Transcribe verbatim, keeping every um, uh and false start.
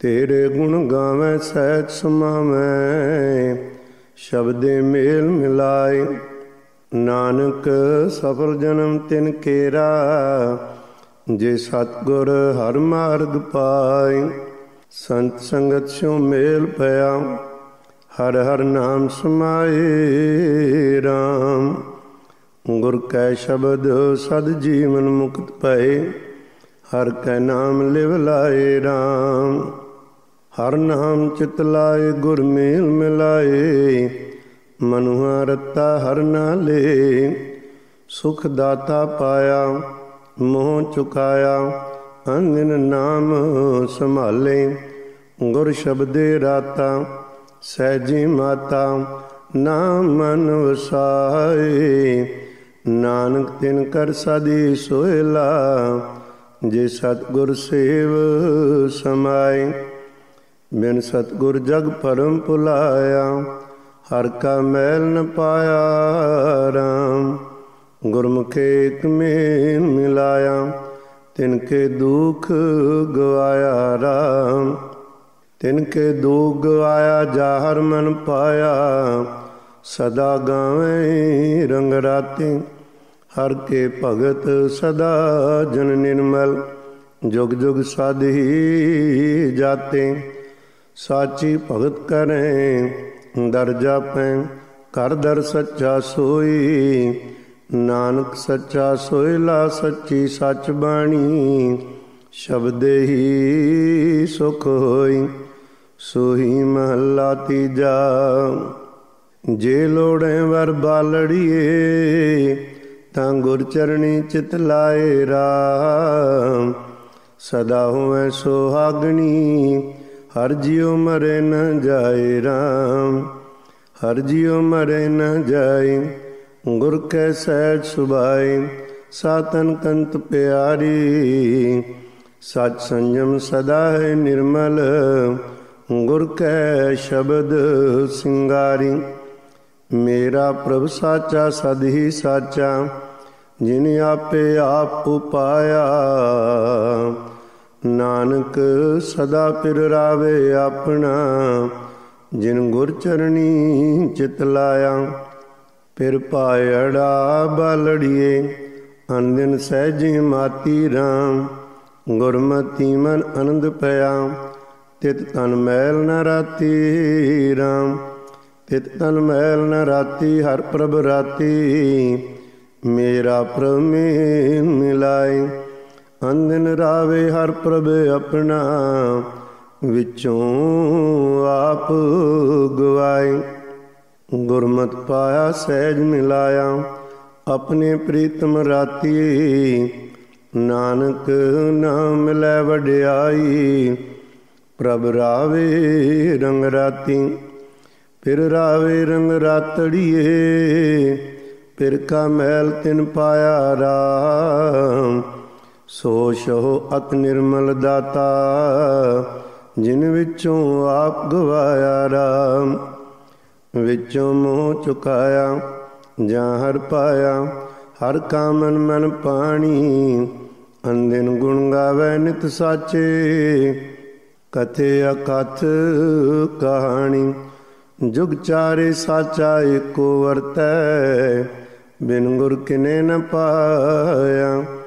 तेरे गुण गावै सहज समावै, शब्दे मेल मिलाए। नानक सफल जन्म तिन केरा, जे सतगुर हर मार्ग पाए। संत संगत स्यों मेल पया, हर हर नाम समाए राम। गुर कै शब्द सद जीवन मुक्त पए, हर कै नाम लिव लाए राम। हर नाम चित लाए गुर मेल मिलाए, मनुआ रता हर नाले। सुख दाता पाया मोह चुकाया, अनदिन नाम संभाले। गुर शब्दे राता सहजी माता, नाम मन वसाए। नानक तिन कर सदी सोयला, जे सतगुर सेव समाए। बिन सतगुर जग परम भुलाया, हर का मैल न पाया राम। गुरमुखे एक मेल मिलाया, तिनके दुख गवाया राम। तिनके दुख गवाया जाहर मन पाया, सदा गावें रंग राते। हर के भगत सदा जन निर्मल, जुग जुग साधि जाते। साची भगत करें दर जापें, कर दर सच्चा सोई। नानक सच्चा सोयला सच्ची सच बाणी, शब्दे ही सुख होई। सोही महला तीजा, जे लोड़ें वर बालड़िए, तां गुर चरणी चित लाए राम। सदा होवै सोहागणी, हर जियो मरे न जाए राम। हर जियो मरे न जाए, गुर कै सहज सुभाए। सातन कंत प्यारी, सच संयम सदा है निर्मल। गुर कै शब्द सिंगारी, मेरा प्रभु साचा सद ही साचा। जिन आपे आप उपाया, नानक सदा पिर रावे अपना। जिन गुर चरणी चित लाया, फिर पायड़ा बालड़िए। अनदिन सहजी माती राम, गुरमति मन आनंद पया। तित तन मैल न राती राम, तित तन मैल न राती। हर प्रभ राती, मेरा प्रभ मेल मिलाए। अनदिन रावे हर प्रभ अपना, विचों आप गवाए। गुरमत पाया सहज मिलाया, अपने प्रीतम राती। नानक नाम मिलै वड्याई, प्रभ रावे रंग राती। फिर रावे रंग रातड़िए, फिर का मैल तिन पाया राम। सो शहो अत निर्मल दाता, जिन विचों आप गवाया राम। विचों मोह चुकाया, जां हर पाया। हर का मन मन पानी, अनदिन गुण गावै नित साचे। कथे अकथ कहानी, जुग चारे साचा एको वरतै। बिन गुर किने न पाया।